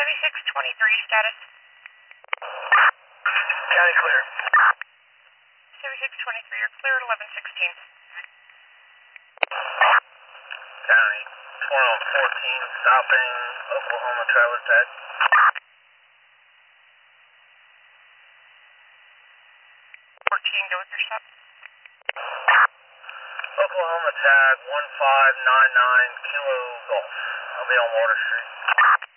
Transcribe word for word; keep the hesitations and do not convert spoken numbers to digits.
seventy-six twenty-three status. County clear. seventy-six twenty-three, you're clear at eleven sixteen. County twelve fourteen, stopping Oklahoma trailer tag. fourteen, go with your stop. Oklahoma tag one five nine nine Kilo Golf. I'll be on Water Street.